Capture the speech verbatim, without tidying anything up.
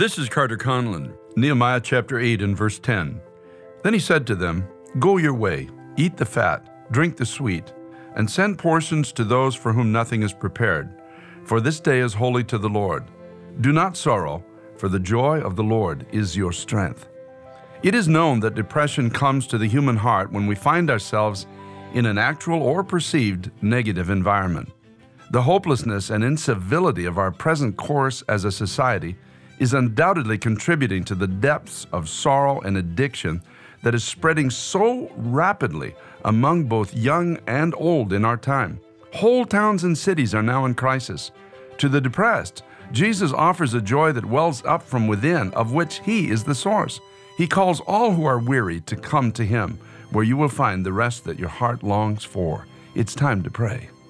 This is Carter Conlon, Nehemiah chapter eight and verse ten. Then he said to them, "Go your way, eat the fat, drink the sweet, and send portions to those for whom nothing is prepared. For this day is holy to the Lord. Do not sorrow, for the joy of the Lord is your strength." It is known that depression comes to the human heart when we find ourselves in an actual or perceived negative environment. The hopelessness and incivility of our present course as a society is undoubtedly contributing to the depths of sorrow and addiction that is spreading so rapidly among both young and old in our time. Whole towns and cities are now in crisis. To the depressed, Jesus offers a joy that wells up from within, of which He is the source. He calls all who are weary to come to Him, where you will find the rest that your heart longs for. It's time to pray.